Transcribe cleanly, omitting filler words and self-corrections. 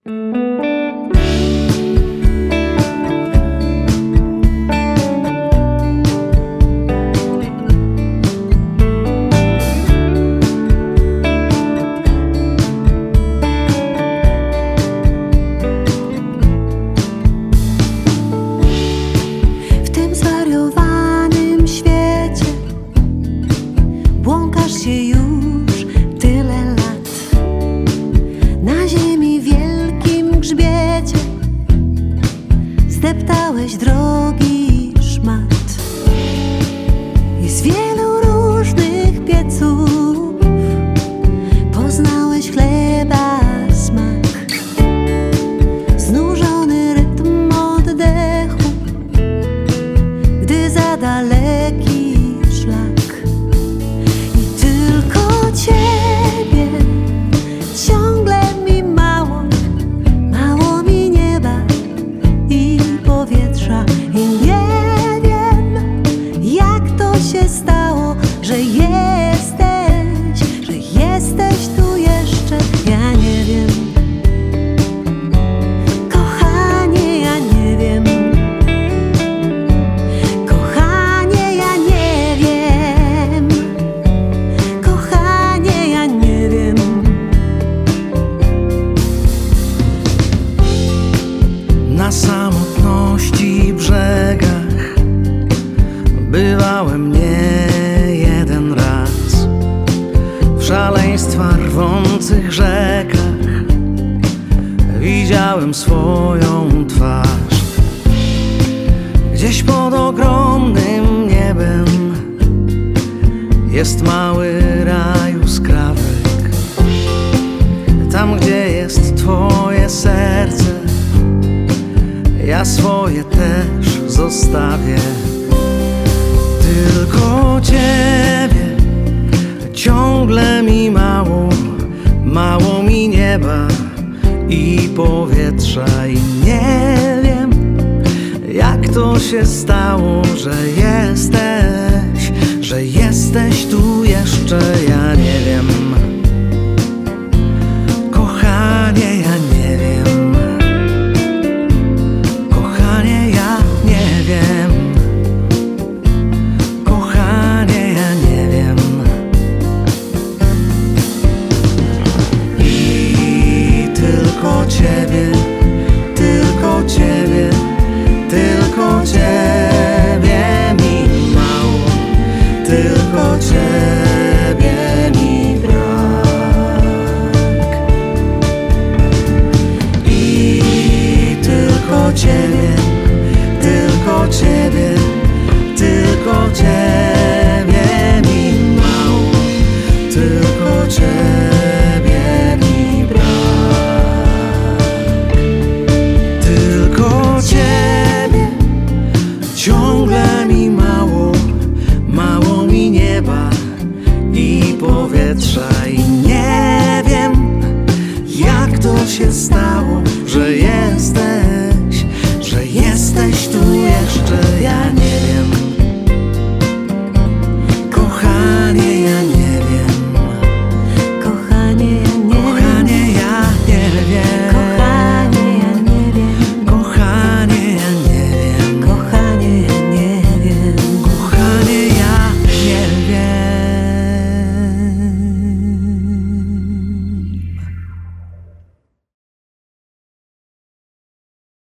W tym zwariowanym świecie błąkasz się już tyle lat. Na ziemi w wielkim grzbiecie zdeptałeś drogi szmat. I z wielu różnych pieców poznałeś chleba smak. Znużony rytm oddechu, gdy za daleki szlak. I tylko ciebie ciągle mi mało, mało mi nieba i powietrza. I nie wiem, jak to się stało, że jesteś tu jeszcze. Ja nie wiem, kochanie, ja nie wiem. Kochanie, ja nie wiem. Kochanie, ja nie wiem. Na samotności brzegach bywałem nie jeden raz. W szaleństwa rwących rzekach widziałem swoją twarz. Gdzieś pod ogromnym niebem jest mały raj skrawek. Tam, gdzie jest twoje serce, ja swoje też zostawię. Tylko ciebie ciągle mi mało, mało mi nieba i powietrza. I nie wiem, jak to się stało, że jesteś tu jeszcze. Ja nie wiem, kochanie, ja nie wiem. Kochanie, ja nie wiem. Kochanie, ja nie wiem. I tylko ciebie, tylko ciebie, tylko ciebie mi mało, tylko ciebie mi brak. I tylko ciebie, tylko ciebie, tylko ciebie mi mało, tylko ciebie mi brak. Tylko ciebie ciągle mi mało, mało mi nieba i powietrza. I nie wiem, jak to się stało, że jesteś